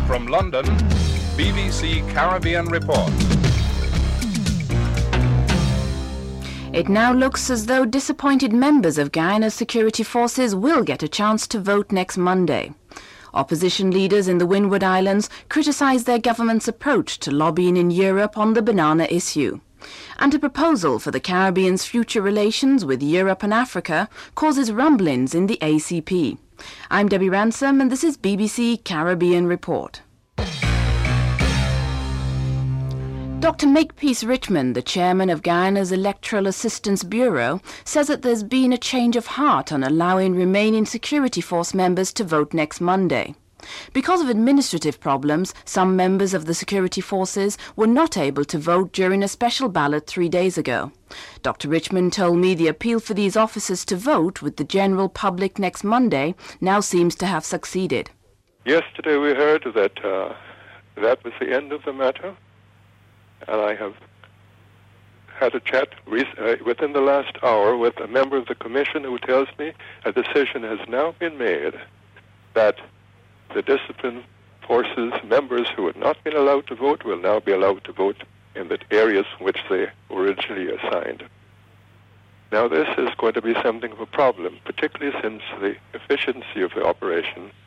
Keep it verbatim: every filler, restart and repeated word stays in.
From London, B B C Caribbean Report. It now looks as though disappointed members of Guyana's security forces will get a chance to vote next Monday. Opposition leaders in the Windward Islands criticised their government's approach to lobbying in Europe on the banana issue. And a proposal for the Caribbean's future relations with Europe and Africa causes rumblings in the A C P. I'm Debbie Ransom and this is B B C Caribbean Report. Doctor Makepeace Richmond, the chairman of Guyana's Electoral Assistance Bureau, says that there's been a change of heart on allowing remaining security force members to vote next Monday. Because of administrative problems, some members of the security forces were not able to vote during a special ballot three days ago. Doctor Richmond told me the appeal for these officers to vote with the general public next Monday now seems to have succeeded. Yesterday we heard that uh, that was the end of the matter. And I have had a chat uh, within the last hour with a member of the commission who tells me a decision has now been made that the discipline forces members who had not been allowed to vote will now be allowed to vote in the areas which they originally assigned. Now this is going to be something of a problem, particularly since the efficiency of the operation